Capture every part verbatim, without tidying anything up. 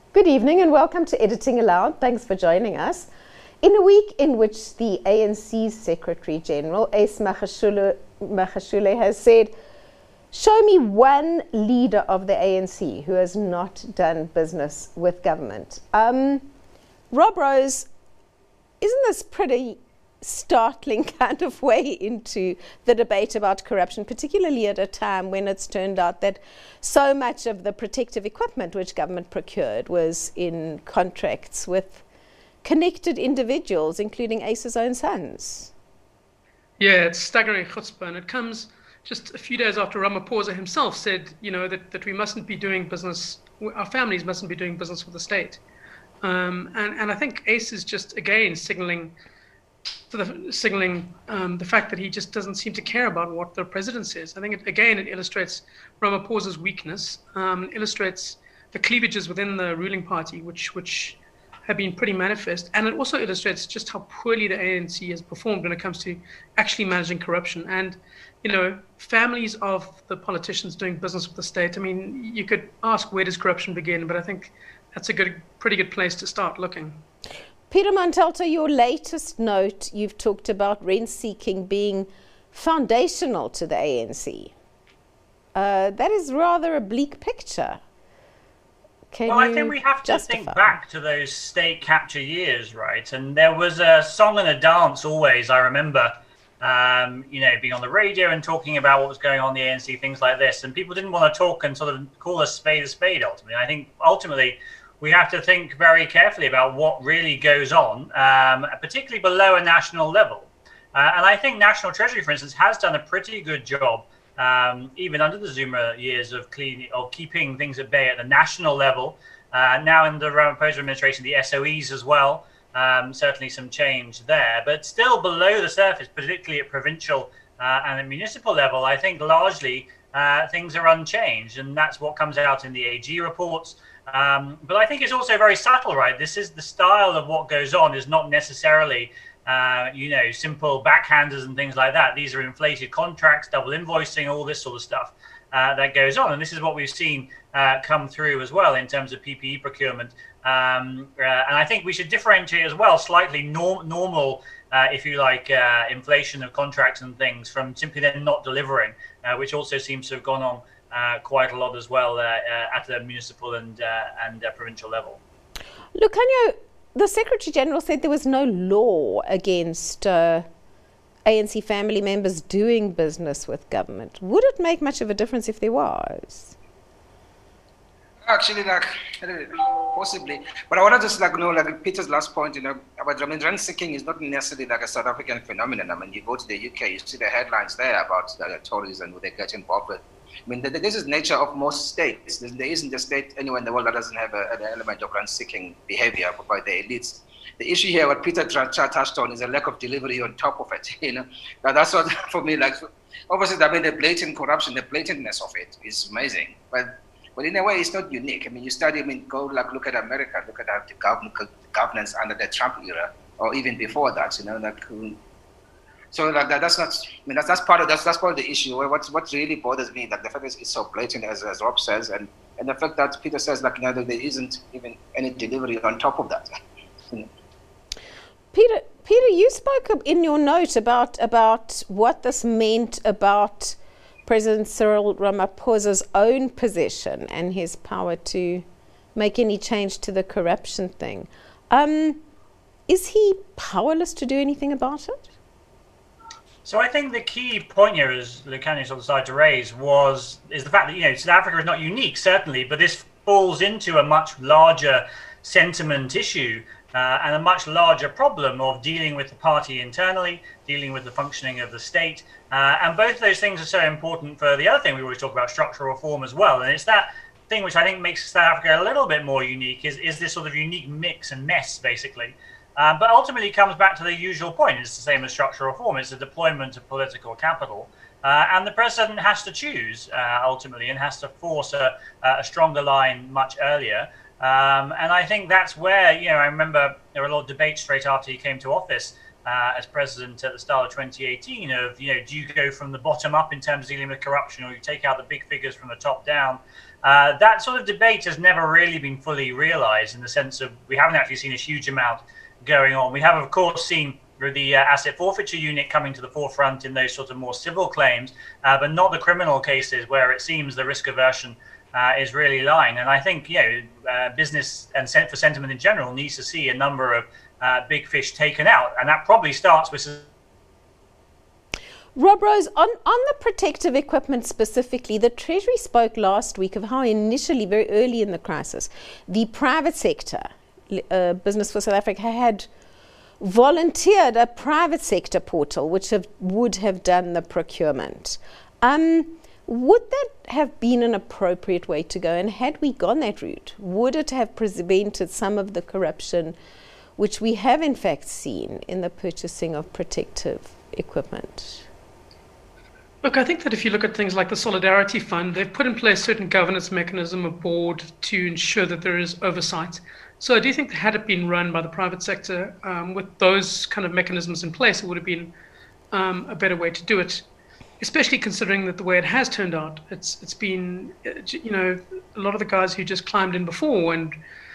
Good evening and welcome to Editing Aloud. Thanks for joining us. In a week in which the A N C's Secretary-General, Ace Magashule, has said, show me one leader of the A N C who has not done business with government. Um, Rob Rose, isn't this pretty startling kind of way into the debate about corruption, particularly at a time when it's turned out that so much of the protective equipment which government procured was in contracts with connected individuals, including Ace's own sons? Yeah, it's staggering chutzpah, and it comes just a few days after Ramaphosa himself said, you know, that, that we mustn't be doing business, our families mustn't be doing business with the state. Um, and, and I think Ace is just, again, signaling For the, signaling um, the fact that he just doesn't seem to care about what the president says. I think, it, again, it illustrates Ramaphosa's weakness, um, it illustrates the cleavages within the ruling party, which which have been pretty manifest, and it also illustrates just how poorly the A N C has performed when it comes to actually managing corruption. And, you know, families of the politicians doing business with the state, I mean, you could ask, where does corruption begin? But I think that's a good, pretty good place to start looking. Peter Montalto, your latest note, you've talked about rent-seeking being foundational to the A N C. Uh, that is rather a bleak picture. Can well, I think we have to justify? think back to those state capture years, right? And there was a song and a dance always, I remember, um, you know, being on the radio and talking about what was going on in the A N C, things like this. And people didn't want to talk and sort of call a spade a spade, ultimately. I think, ultimately, we have to think very carefully about what really goes on, um, particularly below a national level. Uh, and I think National Treasury, for instance, has done a pretty good job, um, even under the Zuma years, of clean, of keeping things at bay at the national level. Uh, now in the Ramaphosa administration, the S O Es as well, um, certainly some change there. But still below the surface, particularly at provincial uh, and at municipal level, I think largely uh, things are unchanged. And that's what comes out in the A G reports. Um, but I think it's also very subtle, right? This is the style of what goes on is not necessarily, uh, you know, simple backhanders and things like that. These are inflated contracts, double invoicing, all this sort of stuff uh, that goes on. And this is what we've seen uh, come through as well in terms of P P E procurement. Um, uh, and I think we should differentiate as well slightly norm- normal, uh, if you like, uh, inflation of contracts and things from simply then not delivering, uh, which also seems to have gone on Uh, quite a lot as well uh, uh, at the municipal and uh, and uh, provincial level. Look, Kanya, the Secretary-General said there was no law against uh, A N C family members doing business with government. Would it make much of a difference if there was? Actually, like, possibly. But I want to just like know, like Peter's last point, you know, about, I mean, rent seeking is not necessarily like a South African phenomenon. I mean, you go to the U K, you see the headlines there about the Tories and who they get involved with. I mean, this is nature of most states. There isn't a state anywhere in the world that doesn't have a, an element of rent-seeking behavior by the elites. The issue here, what Peter touched on, is a lack of delivery on top of it. You know, now that's what for me, like, obviously, I mean, the blatant corruption, the blatantness of it is amazing. But, but in a way, it's not unique. I mean, you study, I mean, go like look at America, look at the governance under the Trump era, or even before that. You know, like. So like that, that's not. I mean, that's that's part of that's that's part of the issue. What what really bothers me, like the fact that it's so blatant, as as Rob says, and, and the fact that Peter says, like, you know, that there isn't even any delivery on top of that. Peter, Peter, you spoke in your note about about what this meant about President Cyril Ramaphosa's own position and his power to make any change to the corruption thing. Um, is he powerless to do anything about it? So I think the key point here, as Lukhanyo sort of decided to raise, was is the fact that, you know, South Africa is not unique, certainly, but this falls into a much larger sentiment issue uh, and a much larger problem of dealing with the party internally, dealing with the functioning of the state. Uh, and both of those things are so important for the other thing we always talk about, structural reform as well. And it's that thing which I think makes South Africa a little bit more unique, is, is this sort of unique mix and mess, basically. Um, but ultimately it comes back to the usual point. It's the same as structural reform. It's the deployment of political capital. Uh, and the president has to choose, uh, ultimately, and has to force a, a stronger line much earlier. Um, and I think that's where, you know, I remember there were a lot of debates straight after he came to office uh, as president at the start of twenty eighteen of, you know, do you go from the bottom up in terms of dealing with corruption, or you take out the big figures from the top down? Uh, that sort of debate has never really been fully realized, in the sense of we haven't actually seen a huge amount going on. We have, of course, seen the uh, asset forfeiture unit coming to the forefront in those sort of more civil claims, uh, but not the criminal cases where it seems the risk aversion uh, is really lying. And I think, you know, uh, business and for sentiment in general needs to see a number of uh, big fish taken out, and that probably starts with. Rob Rose, on, on the protective equipment specifically, the Treasury spoke last week of how initially, very early in the crisis, the private sector, uh, Business for South Africa, had volunteered a private sector portal which have, would have done the procurement. Um, would that have been an appropriate way to go? And had we gone that route, would it have prevented some of the corruption which we have in fact seen in the purchasing of protective equipment? Look, I think that if you look at things like the Solidarity Fund, they've put in place certain governance mechanism, a board, to ensure that there is oversight. So I do think that had it been run by the private sector um, with those kind of mechanisms in place, it would have been um, a better way to do it, especially considering that the way it has turned out, it's it's been, you know, a lot of the guys who just climbed in before and,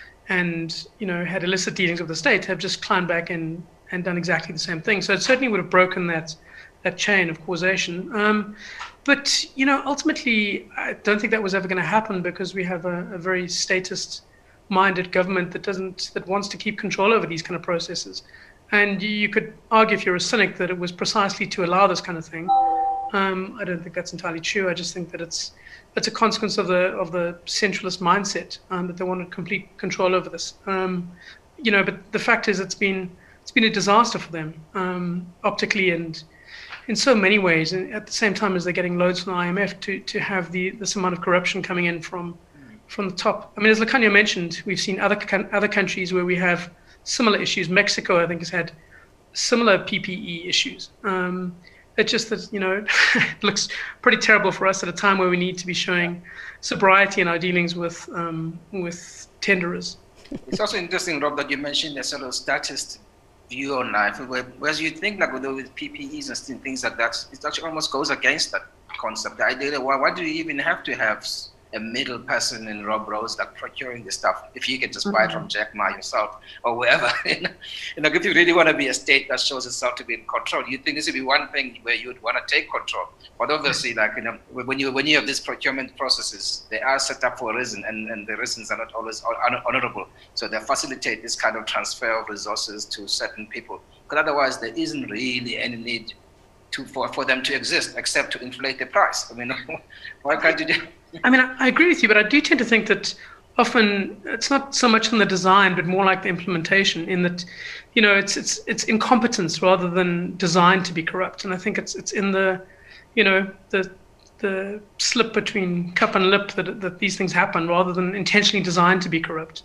and you know, had illicit dealings with the state have just climbed back in and done exactly the same thing. So it certainly would have broken that that chain of causation. Um, but, you know, ultimately, I don't think that was ever going to happen, because we have a, a very statist-minded government that doesn't, that wants to keep control over these kind of processes. And you could argue, if you're a cynic, that it was precisely to allow this kind of thing. Um, I don't think that's entirely true. I just think that it's it's a consequence of the of the centralist mindset, um, that they wanted complete control over this. Um, you know, but the fact is, it's been it's been a disaster for them, um, optically and in so many ways. And at the same time as they're getting loads from the I M F, to to have the this amount of corruption coming in from from the top. I mean, as Lukhanyo mentioned, we've seen other other countries where we have similar issues. Mexico, I think, has had similar P P E issues. Um, it's just that, you know, it looks pretty terrible for us at a time where we need to be showing sobriety in our dealings with um, with tenderers. It's also interesting, Rob, that you mentioned a sort of statist view on life, whereas you think like with, with P P Es and things like that, it actually almost goes against that concept. The idea that why, why do you even have to have a middle person in Rob Rose like procuring the stuff if you can just buy it from Jack Ma yourself or wherever? You know, like if you really want to be a state that shows itself to be in control, you think this would be one thing where you would want to take control. But obviously, like, you know, when you when you have these procurement processes, they are set up for a reason, and, and the reasons are not always honorable. So they facilitate this kind of transfer of resources to certain people. Because otherwise, there isn't really any need to for, for them to exist except to inflate the price. I mean, why can't you do? I mean, I, I agree with you, but I do tend to think that often it's not so much in the design, but more like the implementation, in that, you know, it's it's it's incompetence rather than designed to be corrupt. And I think it's it's in the, you know, the the slip between cup and lip that that these things happen, rather than intentionally designed to be corrupt.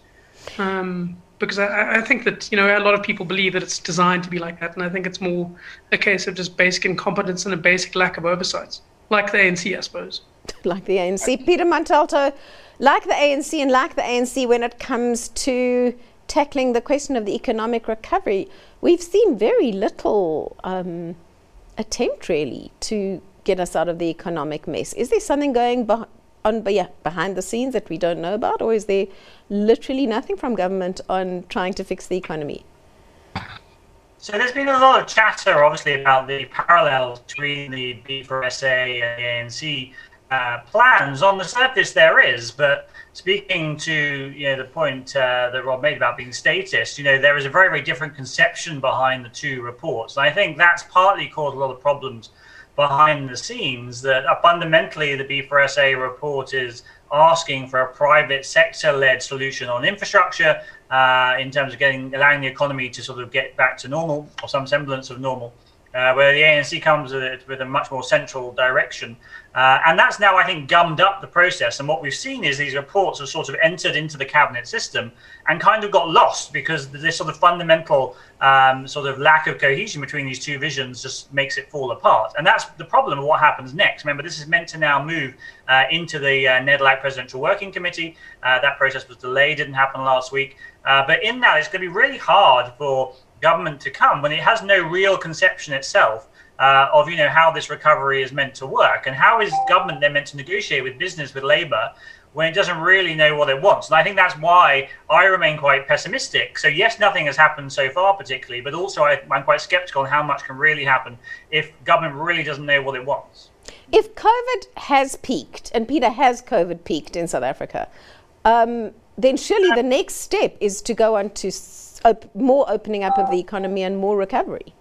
Um, because I, I think that, you know, a lot of people believe that it's designed to be like that, and I think it's more a case of just basic incompetence and a basic lack of oversight, like the A N C, I suppose. Like the A N C. Peter Montalto, like the A N C and like the A N C when it comes to tackling the question of the economic recovery, we've seen very little um, attempt really to get us out of the economic mess. Is there something going be- on be- behind the scenes that we don't know about, or is there literally nothing from government on trying to fix the economy? So there's been a lot of chatter, obviously, about the parallels between the B four S A and the A N C uh, plans. On the surface, there is, but speaking to, you know, the point uh, that Rob made about being statist, you know, there is a very, very different conception behind the two reports. And I think that's partly caused a lot of problems behind the scenes, that uh, fundamentally the B four S A report is asking for a private sector-led solution on infrastructure uh, in terms of getting allowing the economy to sort of get back to normal, or some semblance of normal, uh, where the A N C comes with, it, with a much more central direction. Uh, and that's now, I think, gummed up the process. And what we've seen is these reports have sort of entered into the cabinet system and kind of got lost, because this sort of fundamental um, sort of lack of cohesion between these two visions just makes it fall apart. And that's the problem of what happens next. Remember, this is meant to now move uh, into the uh, Nederland Presidential Working Committee. Uh, that process was delayed, didn't happen last week. Uh, but in that, it's going to be really hard for government to come when it has no real conception itself uh, of, you know, how this recovery is meant to work, and how is government then meant to negotiate with business, with labor, when it doesn't really know what it wants. And I think that's why I remain quite pessimistic. So yes, nothing has happened so far particularly, but also I, I'm quite skeptical on how much can really happen if government really doesn't know what it wants. If COVID has peaked, and Peter, has COVID peaked in South Africa, um, then surely the next step is to go on to s- op- more opening up of the economy and more recovery.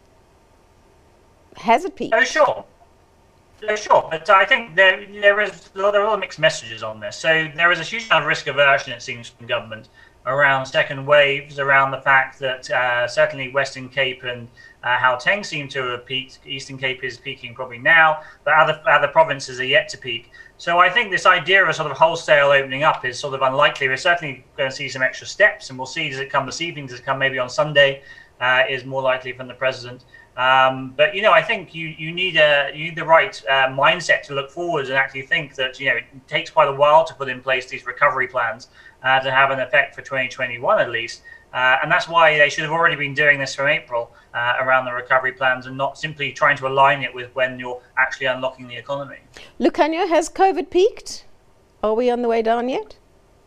Has it peaked? Oh, sure. Uh, Sure, but I think there there is there are a lot of mixed messages on this. So there is a huge amount of risk aversion, it seems, from government around second waves, around the fact that uh, certainly Western Cape and uh, Gauteng seem to have peaked. Eastern Cape is peaking probably now, but other other provinces are yet to peak. So I think this idea of a sort of wholesale opening up is sort of unlikely. We're certainly going to see some extra steps, and we'll see, does it come this evening, does it come maybe on Sunday, uh, is more likely from the president. Um, but, you know, I think you, you need a you need the right uh, mindset to look forward and actually think that, you know, it takes quite a while to put in place these recovery plans uh, to have an effect for twenty twenty-one at least. Uh, and that's why they should have already been doing this from April uh, around the recovery plans, and not simply trying to align it with when you're actually unlocking the economy. Lucanio, has COVID peaked? Are we on the way down yet?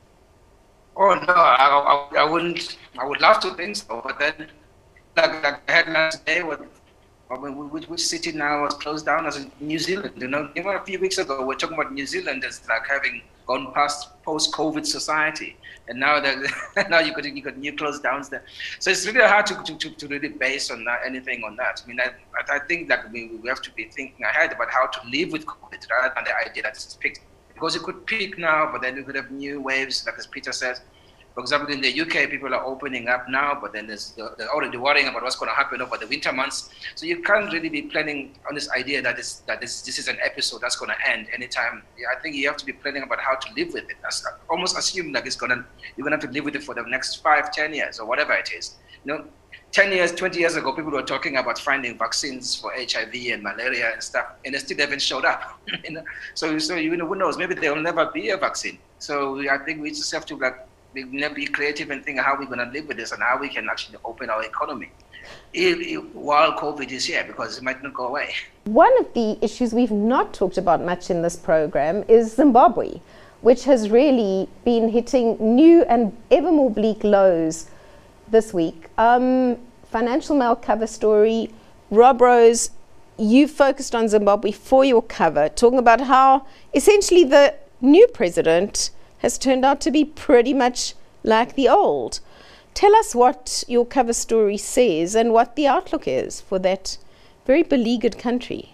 Oh no, I, I, I wouldn't. I would love to think so, but then, like, like the headline today, what, I mean, which, which city now was closed down as New Zealand? You know, even a few weeks ago, we we're talking about New Zealand as like having gone past post-COVID society, and now that now you got you got new closed downs there. So it's really hard to to, to really base on that, anything on that. I mean, I, I think that we we have to be thinking ahead about how to live with COVID rather than the idea that it's peaked, because it could peak now, but then we could have new waves, like as Peter says. For example, in the U K, people are opening up now, but then there's, they're already worrying about what's going to happen over the winter months. So you can't really be planning on this idea that, this, that this, this is an episode that's going to end anytime. I think you have to be planning about how to live with it. That's almost assume that it's gonna, you're going to have to live with it for the next five, ten years or whatever it is. You know, ten years, twenty years ago, people were talking about finding vaccines for H I V and malaria and stuff, and they still haven't showed up. You know? So, so you know, who knows? Maybe there will never be a vaccine. So I think we just have to like, be creative and think how we're going to live with this and how we can actually open our economy if, if, while COVID is here, because it might not go away. One of the issues we've not talked about much in this program is Zimbabwe, which has really been hitting new and ever more bleak lows this week. Um, Financial Mail cover story. Rob Rose, you focused on Zimbabwe for your cover, talking about how essentially the new president has turned out to be pretty much like the old. Tell us what your cover story says and what the outlook is for that very beleaguered country.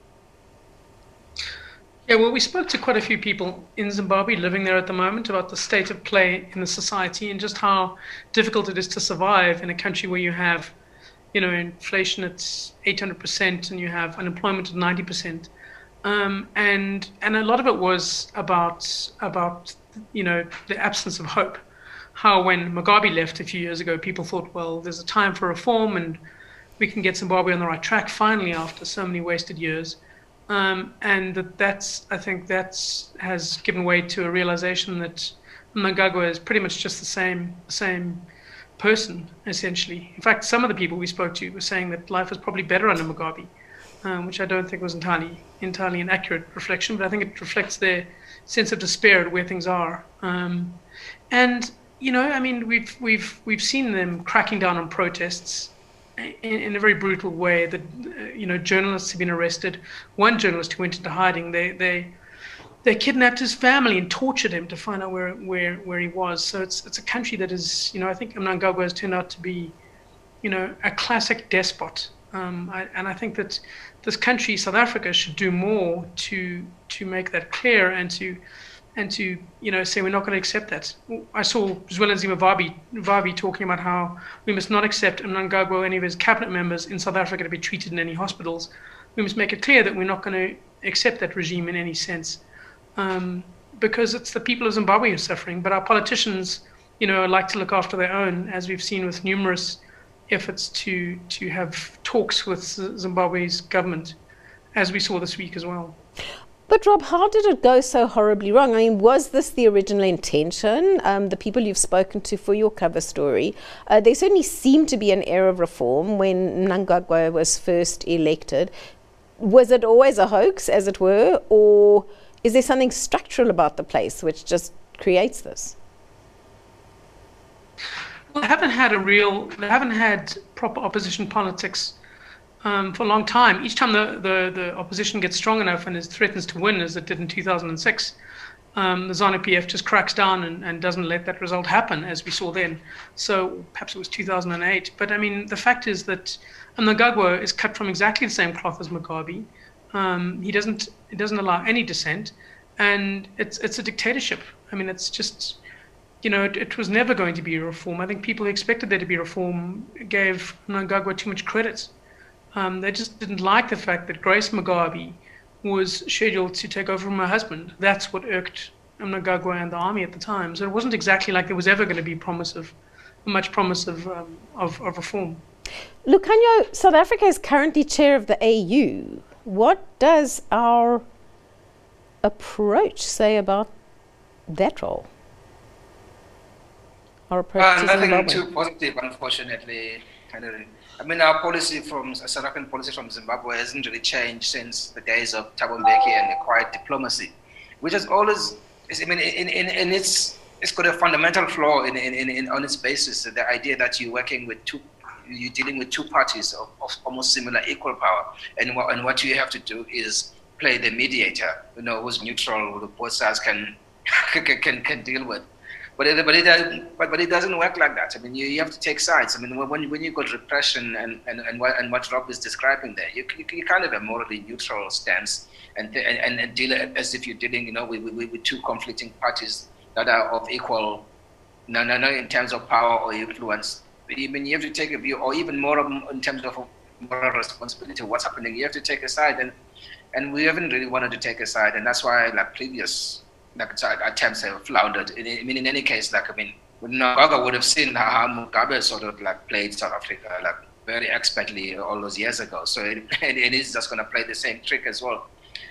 Yeah, well, we spoke to quite a few people in Zimbabwe living there at the moment about the state of play in the society and just how difficult it is to survive in a country where you have, you know, inflation at eight hundred percent and you have unemployment at ninety percent. Um, and and a lot of it was about about you know, the absence of hope. How when Mugabe left a few years ago, people thought, well, there's a time for reform and we can get Zimbabwe on the right track finally after so many wasted years. Um, and that that's, I think that's has given way to a realization that Mnangagwa is pretty much just the same same person, essentially. In fact, some of the people we spoke to were saying that life was probably better under Mugabe, um, which I don't think was entirely entirely an accurate reflection, but I think it reflects their sense of despair at where things are. Um, and, you know, I mean, we've we've we've seen them cracking down on protests in, in a very brutal way. That, uh, you know, journalists have been arrested. One journalist who went into hiding, they they they kidnapped his family and tortured him to find out where where where he was. So it's it's a country that is, you know, I think Mnangagwa has turned out to be, you know, a classic despot. Um, I, and I think that this country, South Africa, should do more to to make that clear and to and to you know say we're not going to accept that. I saw Zwelinzima Vavi talking about how we must not accept Mnangagwa or any of his cabinet members in South Africa to be treated in any hospitals. We must make it clear that we're not going to accept that regime in any sense, um, because it's the people of Zimbabwe who are suffering. But our politicians, you know, like to look after their own, as we've seen with numerous efforts to to have talks with Zimbabwe's government, as we saw this week as well. But Rob, how did it go so horribly wrong? I mean, was this the original intention? Um, the people you've spoken to for your cover story, uh, there certainly seemed to be an air of reform when Mnangagwa was first elected. Was it always a hoax, as it were, or is there something structural about the place which just creates this? Well, they haven't had a real, they haven't had proper opposition politics Um, for a long time. Each time the, the, the opposition gets strong enough and is threatens to win, as it did in two thousand six, um, the ZANU P F just cracks down and, and doesn't let that result happen, as we saw then. So perhaps it was two thousand eight. But I mean, the fact is that Mnangagwa is cut from exactly the same cloth as Mugabe. Um, he doesn't he doesn't allow any dissent, and it's it's a dictatorship. I mean, it's just, you know, it, it was never going to be a reform. I think people who expected there to be reform gave Mnangagwa too much credit. Um, they just didn't like the fact that Grace Mugabe was scheduled to take over from her husband. That's what irked Mnangagwa and the army at the time. So it wasn't exactly like there was ever going to be promise of, much promise of, um, of, of reform. Lukhanyo, South Africa is currently chair of the A U. What does our approach say about that role? Our approach uh, to nothing Zimbabwe? too positive, unfortunately. I mean, our policy from South African policy from Zimbabwe hasn't really changed since the days of Thabo Mbeki and the quiet diplomacy, which has always, I mean, in, in, in its, it's got a fundamental flaw in, in, in, on its basis. The idea that you're working with two, you're dealing with two parties of, of almost similar equal power, and what, and what you have to do is play the mediator, you know, who's neutral, who both sides can can can deal with. But it, but, it doesn't, but, but it doesn't work like that. I mean, you, you have to take sides. I mean, when, when you've got repression and, and, and, what, and what Rob is describing there, you, you, you kind of have a morally neutral stance and, and, and deal as if you're dealing, you know, with, with, with two conflicting parties that are of equal, no, no, no, in terms of power or influence. I mean, you have to take a view, or even more in terms of moral responsibility of what's happening. You have to take a side, and, and we haven't really wanted to take a side, and that's why, like previous like attempts have floundered. I mean, in any case, like, I mean, Mnangagwa would have seen how Mugabe sort of like played South Africa like very expertly all those years ago. So it, it is just going to play the same trick as well.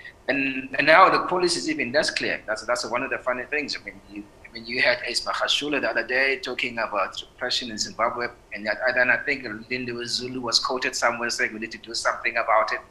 And and now the policy is even less clear. That's that's one of the funny things. I mean, you I mean you had Ace Magashule the other day talking about repression in Zimbabwe, and that, and then I think Lindiwe Zulu was quoted somewhere saying we need to do something about it.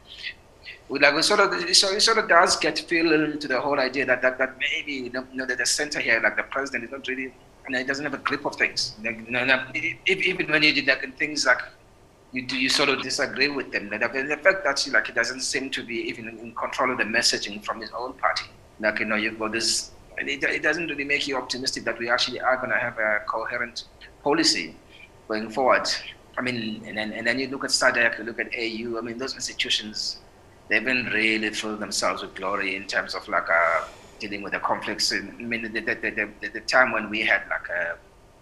We like we sort of so it sort of does get feel into the whole idea that that, that maybe you know, you know that the center here, like the president, is not really, and it doesn't have a grip of things. Like, you know, even when you did like things like you do, you sort of disagree with them. Like, the fact that like he doesn't seem to be even in control of the messaging from his own party. Like, you know, you've got this, and it, it doesn't really make you optimistic that we actually are going to have a coherent policy going forward. I mean, and then and then you look at SADC, you look at A U. I mean, those institutions, they haven't really filled themselves with glory in terms of like uh, dealing with the conflicts. In, I mean, the, the, the, the, the time when we had like a,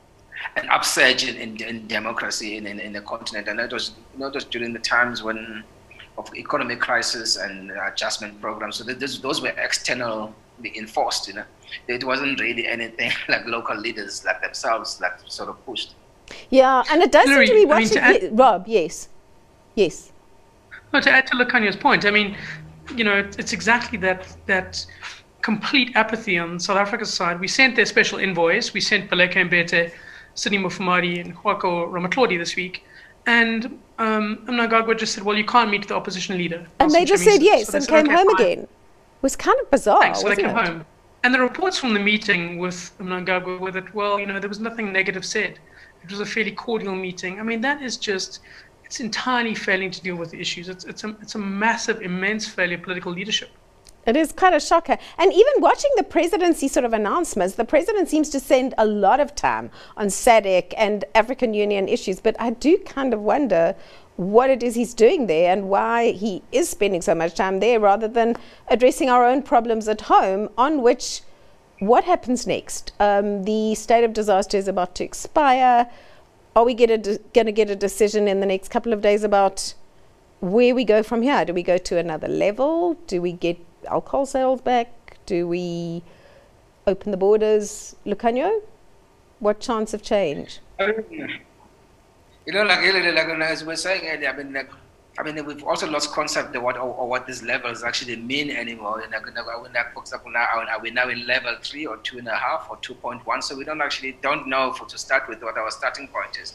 an upsurge in, in, in democracy in, in, in the continent, and that was not just during the times when of economic crisis and adjustment programs. So this, those were externally enforced. You know, it wasn't really anything like local leaders like themselves that sort of pushed. Yeah, and it does Hillary, seem to be I mean, watching. to add- Rob, yes, yes. No, to add to Lukhanyo's point, I mean, you know, it's, it's exactly that that complete apathy on South Africa's side. We sent their special envoys. We sent Baleka Mbete, Sidney Mufamadi, and Hwako Ramatlodi this week. And um, Mnangagwa just said, well, you can't meet the opposition leader. And they just said yes so and said, came okay, home fine. again. It was kind of bizarre, Thanks, so wasn't they came it? home. And the reports from the meeting with Mnangagwa were that, well, you know, there was nothing negative said. It was a fairly cordial meeting. I mean, that is just, it's entirely failing to deal with the issues. It's, it's, a, it's a massive, immense failure of political leadership. It is quite a shocker. And even watching the presidency sort of announcements, the president seems to spend a lot of time on SADC and African Union issues. But I do kind of wonder what it is he's doing there and why he is spending so much time there rather than addressing our own problems at home, on which, what happens next? Um, the state of disaster is about to expire. Are we going to get a decision in the next couple of days about where we go from here? Do we go to another level? Do we get alcohol sales back? Do we open the borders? Lukhanyo, what chance of change? You know, like, like as we were saying earlier, I mean, like, I mean, we've also lost concept of what or, or what these levels actually mean anymore. And for example, now are we now in level three or two and a half or two point one? So we don't actually don't know for to start with what our starting point is.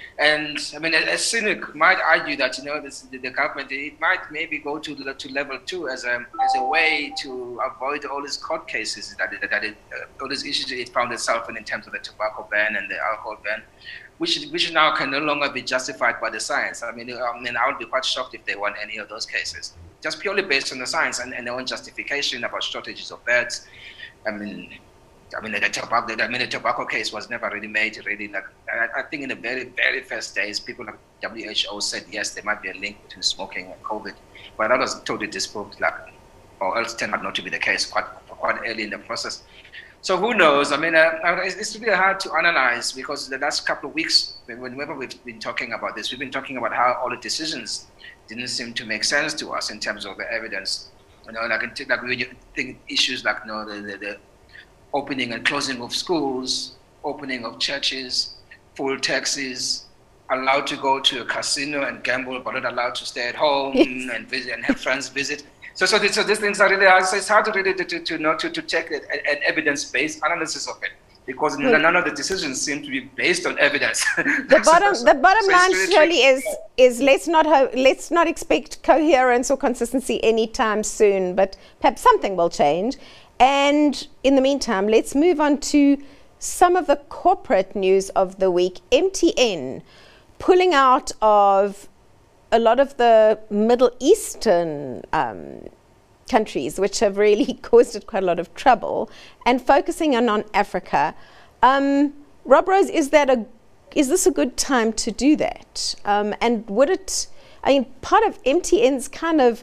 And I mean, a, a cynic might argue that you know this, the, the government it might maybe go to the, to level two as a as a way to avoid all these court cases that it, that it, uh, all these issues it found itself in in terms of the tobacco ban and the alcohol ban. Which, which now can no longer be justified by the science. I mean, I mean, I would be quite shocked if they won any of those cases, just purely based on the science and, and their own justification about shortages of beds. I mean, I mean, the tobacco, I mean, the tobacco case was never really made. Really, like I, I think in the very, very first days, people like W H O said yes, there might be a link between smoking and COVID, but that was totally disproved, like, or else turned out not to be the case quite, quite early in the process. So who knows? I mean, uh, it's really hard to analyze because the last couple of weeks, whenever we've been talking about this, we've been talking about how all the decisions didn't seem to make sense to us in terms of the evidence. You know, like, like we think issues like you know, the, the, the opening and closing of schools, opening of churches, full taxis, allowed to go to a casino and gamble, but not allowed to stay at home yes. and visit and have friends visit. So, so, so these things are really hard. So it's hard to really to, to, to know to, to take an evidence-based analysis of it because hmm. none of the decisions seem to be based on evidence. The bottom, so, the bottom so line really surely is is let's not ho- let's not expect coherence or consistency anytime soon. But perhaps something will change. And in the meantime, let's move on to some of the corporate news of the week. M T N pulling out of a lot of the Middle Eastern um, countries, which have really caused it quite a lot of trouble, and focusing on, on Africa. Um, Rob Rose, is that a is this a good time to do that? Um, and would it? I mean, part of M T N's kind of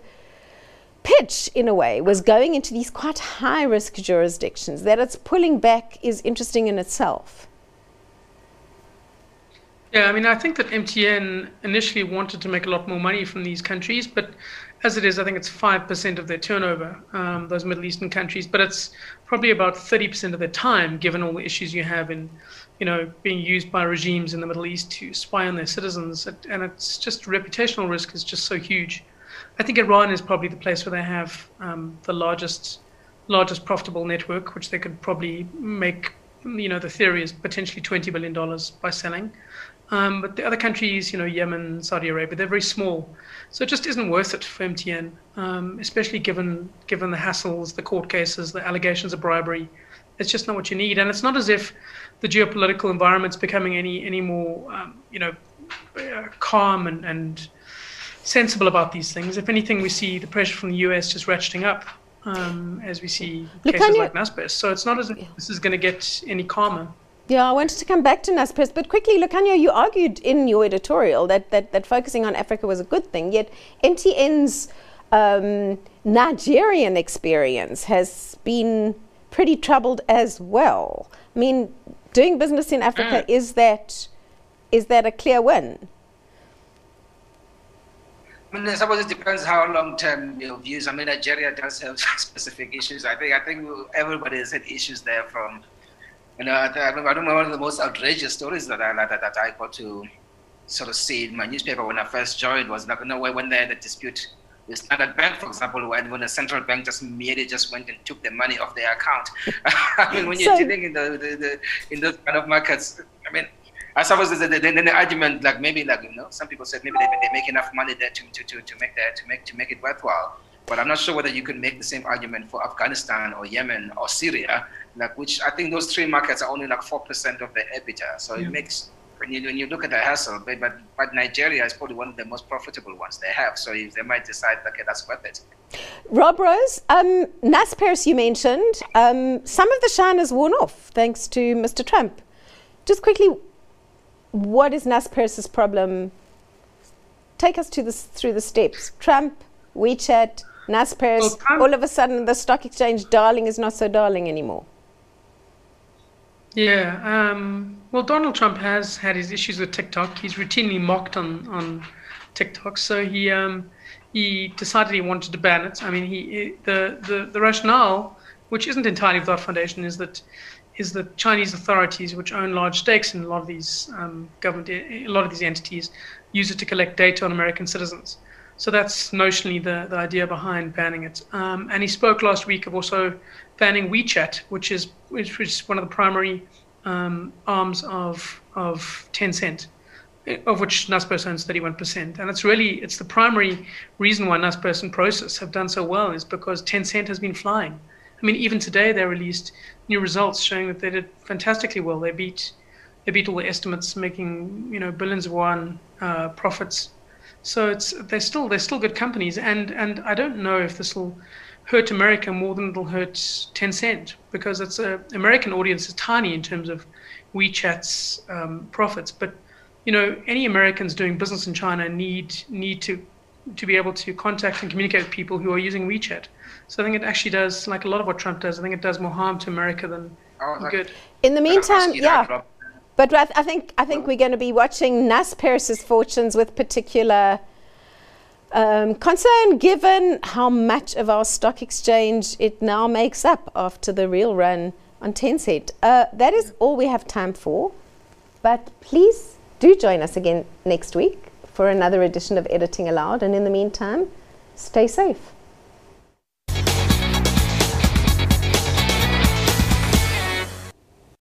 pitch, in a way, was going into these quite high-risk jurisdictions. That it's pulling back is interesting in itself. Yeah, I mean, I think that M T N initially wanted to make a lot more money from these countries, but as it is, I think it's five percent of their turnover, um, those Middle Eastern countries, but it's probably about thirty percent of their time, given all the issues you have in, you know, being used by regimes in the Middle East to spy on their citizens. And it's just reputational risk is just so huge. I think Iran is probably the place where they have um, the largest, largest profitable network, which they could probably make, you know, the theory is potentially twenty billion dollars by selling. Um, but the other countries, you know, Yemen, Saudi Arabia, they're very small. So it just isn't worth it for M T N, um, especially given given the hassles, the court cases, the allegations of bribery. It's just not what you need. And it's not as if the geopolitical environment's becoming any any more, um, you know, uh, calm and, and sensible about these things. If anything, we see the pressure from the U S just ratcheting up um, as we see Look, cases like Naspers. So it's not as if this is going to get any calmer. Yeah, I wanted to come back to Naspers, but quickly, Lukhanyo, you argued in your editorial that, that, that focusing on Africa was a good thing, yet M T N's um, Nigerian experience has been pretty troubled as well. I mean, doing business in Africa, mm. is that is that a clear win? I mean, I suppose it depends how long-term your views. I mean, Nigeria does have specific issues. I think I think everybody has had issues there from. You know, I, I remember one of the most outrageous stories that I that, that I got to sort of see in my newspaper when I first joined was like, you know, when they had a dispute with Standard Bank, for example, when, when the central bank just merely just went and took the money off their account. I mean, when you're so, dealing in the, the, the in those kind of markets, I mean, I suppose the, the, the, the argument, like maybe like you know, some people said maybe they, they make enough money there to to, to, to make that to make to make it worthwhile. But I'm not sure whether you could make the same argument for Afghanistan or Yemen or Syria, like which I think those three markets are only like four percent of the EBITDA. So yeah. It makes, when you, when you look at the hassle, but, but but Nigeria is probably one of the most profitable ones they have. So if they might decide, okay, that's worth it. Rob Rose, um, Naspers you mentioned, um, some of the shine has worn off thanks to Mister Trump. Just quickly, what is Naspers' problem? Take us to this through the steps. Trump, WeChat, Naspers, well, Trump, all of a sudden the stock exchange darling is not so darling anymore. Yeah, um, well, Donald Trump has had his issues with TikTok. He's routinely mocked on, on TikTok, so he um, he decided he wanted to ban it. I mean, he the, the, the rationale, which isn't entirely without foundation, is that is that Chinese authorities, which own large stakes in a lot of these um, government, a lot of these entities, use it to collect data on American citizens. So that's notionally the, the idea behind banning it. Um, and he spoke last week of also banning WeChat, which is which is one of the primary um, arms of of Tencent, of which Naspers owns thirty-one percent. And it's really, it's the primary reason why Naspers and Prosus have done so well, is because Tencent has been flying. I mean, even today they released new results showing that they did fantastically well. They beat they beat all the estimates, making, you know, billions of yuan uh, profits. So it's they're still they're still good companies, and and I don't know if this will hurt America more than it'll hurt Tencent, because it's a American audience is tiny in terms of WeChat's um, profits. But you know, any Americans doing business in China need need to to be able to contact and communicate with people who are using WeChat. So I think it actually does, like a lot of what Trump does, I think it does more harm to America than Oh, good. In the meantime, ask you that, yeah. Rob. But I, th- I think I think we're going to be watching Naspers' fortunes with particular um, concern, given how much of our stock exchange it now makes up after the real run on Tencent. Uh, that is all we have time for. But please do join us again next week for another edition of Editing Aloud. And in the meantime, stay safe.